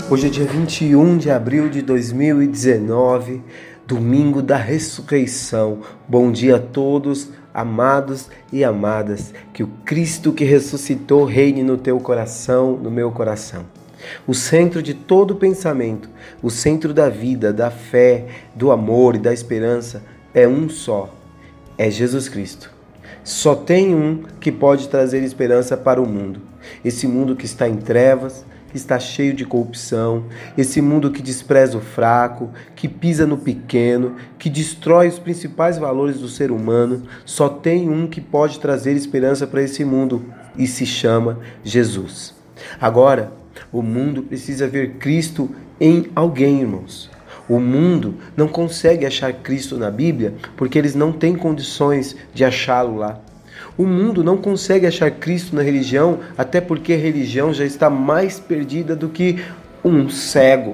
Hoje é dia 21 de abril de 2019, domingo da ressurreição. Bom dia a todos, amados e amadas. Que o Cristo que ressuscitou reine no teu coração, no meu coração. O centro de todo pensamento, o centro da vida, da fé, do amor e da esperança é um só, é Jesus Cristo. Só tem um que pode trazer esperança para o mundo. Esse mundo que está em trevas, que está cheio de corrupção, esse mundo que despreza o fraco, que pisa no pequeno, que destrói os principais valores do ser humano, só tem um que pode trazer esperança para esse mundo e se chama Jesus. Agora, o mundo precisa ver Cristo em alguém, irmãos. O mundo não consegue achar Cristo na Bíblia porque eles não têm condições de achá-lo lá. O mundo não consegue achar Cristo na religião, até porque a religião já está mais perdida do que um cego.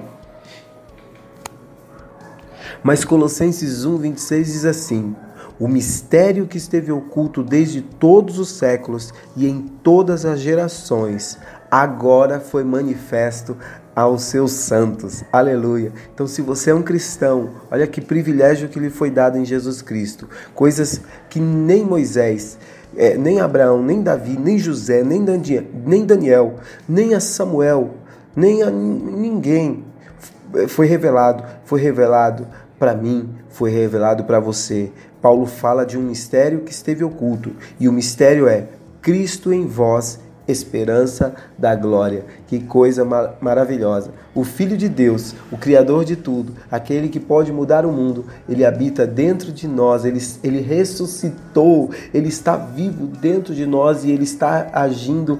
Mas Colossenses 1:26 diz assim: o mistério que esteve oculto desde todos os séculos e em todas as gerações, agora foi manifesto aos seus santos. Aleluia! Então, se você é um cristão, olha que privilégio que lhe foi dado em Jesus Cristo. Coisas que nem Moisés, nem Abraão, nem Davi, nem José, nem Daniel, nem a Samuel, nem a ninguém foi revelado para mim, foi revelado para você. Paulo fala de um mistério que esteve oculto, e o mistério é Cristo em vós, esperança da glória. Que coisa maravilhosa. O Filho de Deus, o Criador de tudo, aquele que pode mudar o mundo, ele habita dentro de nós, ele ressuscitou, ele está vivo dentro de nós e ele está agindo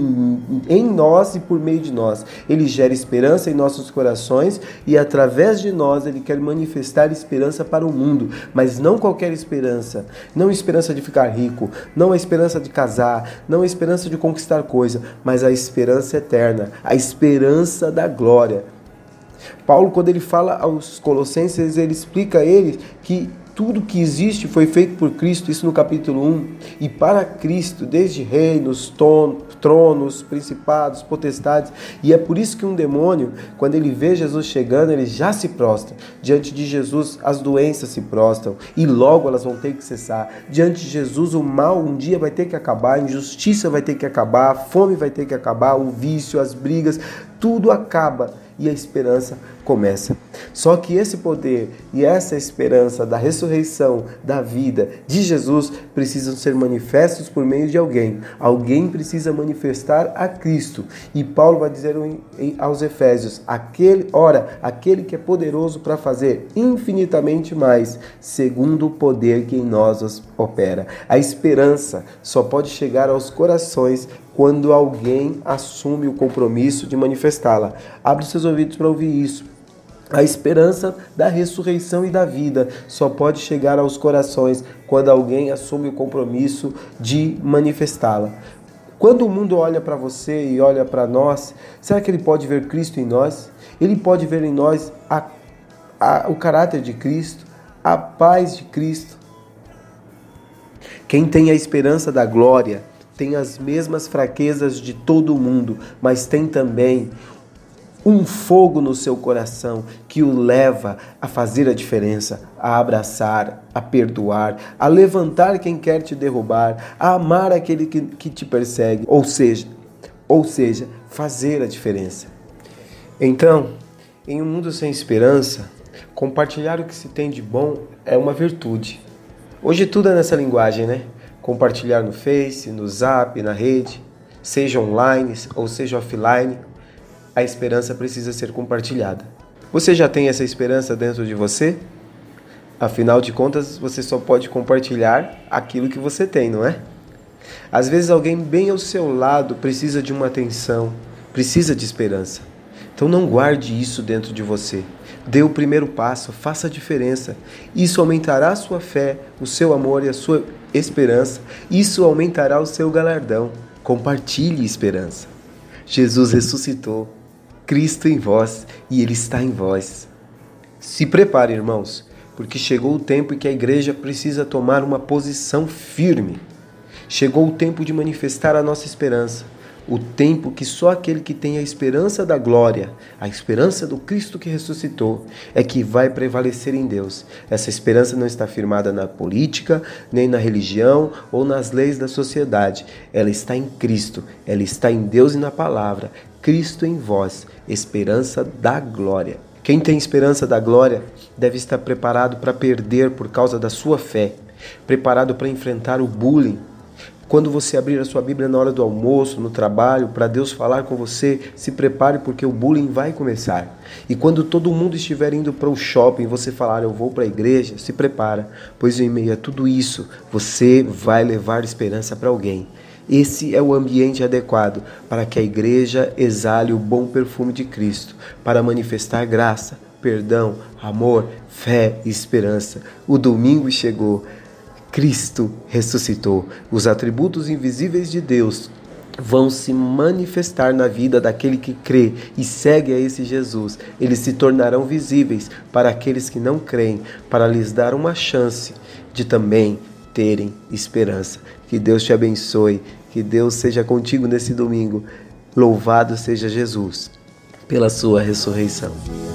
em nós e por meio de nós. Ele gera esperança em nossos corações e através de nós ele quer manifestar esperança para o mundo, mas não qualquer esperança, não a esperança de ficar rico, não a esperança de casar, não a esperança de conquistar coisa, mas a esperança eterna, a esperança da glória. Paulo, quando ele fala aos Colossenses, ele explica a eles que tudo que existe foi feito por Cristo, isso no capítulo 1, e para Cristo, desde reinos, tronos, principados, potestades, e é por isso que um demônio, quando ele vê Jesus chegando, ele já se prostra. Diante de Jesus, as doenças se prostram, e logo elas vão ter que cessar. Diante de Jesus, o mal um dia vai ter que acabar, a injustiça vai ter que acabar, a fome vai ter que acabar, o vício, as brigas, tudo acaba. E a esperança começa. Só que esse poder e essa esperança da ressurreição, da vida de Jesus precisam ser manifestos por meio de alguém. Alguém precisa manifestar a Cristo. E Paulo vai dizer aos Efésios: aquele que é poderoso para fazer infinitamente mais, segundo o poder que em nós opera. A esperança só pode chegar aos corações quando alguém assume o compromisso de manifestá-la. Abre seus ouvidos para ouvir isso. A esperança da ressurreição e da vida só pode chegar aos corações quando alguém assume o compromisso de manifestá-la. Quando o mundo olha para você e olha para nós, será que ele pode ver Cristo em nós? Ele pode ver em nós o caráter de Cristo, a paz de Cristo. Quem tem a esperança da glória tem as mesmas fraquezas de todo mundo, mas tem também um fogo no seu coração que o leva a fazer a diferença, a abraçar, a perdoar, a levantar quem quer te derrubar, a amar aquele que te persegue, ou seja, fazer a diferença. Então, em um mundo sem esperança, compartilhar o que se tem de bom é uma virtude. Hoje tudo é nessa linguagem, né? Compartilhar no Face, no Zap, na rede, seja online ou seja offline, a esperança precisa ser compartilhada. Você já tem essa esperança dentro de você? Afinal de contas, você só pode compartilhar aquilo que você tem, não é? Às vezes alguém bem ao seu lado precisa de uma atenção, precisa de esperança. Então não guarde isso dentro de você. Dê o primeiro passo, faça a diferença. Isso aumentará a sua fé, o seu amor e a sua esperança. Isso aumentará o seu galardão. Compartilhe esperança. Jesus ressuscitou, Cristo em vós e Ele está em vós. Se prepare, irmãos, porque chegou o tempo em que a igreja precisa tomar uma posição firme. Chegou o tempo de manifestar a nossa esperança. O tempo que só aquele que tem a esperança da glória, a esperança do Cristo que ressuscitou, é que vai prevalecer em Deus. Essa esperança não está firmada na política, nem na religião ou nas leis da sociedade. Ela está em Cristo, ela está em Deus e na palavra. Cristo em vós, esperança da glória. Quem tem esperança da glória deve estar preparado para perder por causa da sua fé, preparado para enfrentar o bullying. Quando você abrir a sua Bíblia na hora do almoço, no trabalho, para Deus falar com você, se prepare porque o bullying vai começar. E quando todo mundo estiver indo para o shopping, você falar, eu vou para a igreja, se prepara, pois em meio a tudo isso, você vai levar esperança para alguém. Esse é o ambiente adequado para que a igreja exale o bom perfume de Cristo, para manifestar graça, perdão, amor, fé e esperança. O domingo chegou. Cristo ressuscitou. Os atributos invisíveis de Deus vão se manifestar na vida daquele que crê e segue a esse Jesus. Eles se tornarão visíveis para aqueles que não creem, para lhes dar uma chance de também terem esperança. Que Deus te abençoe, que Deus seja contigo nesse domingo. Louvado seja Jesus pela sua ressurreição.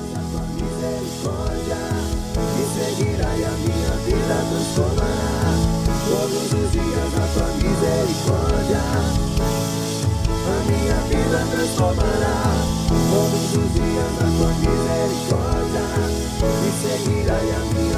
Todos os dias a tua misericórdia, a minha vida transformará. Todos os dias a tua misericórdia me seguirá e a minha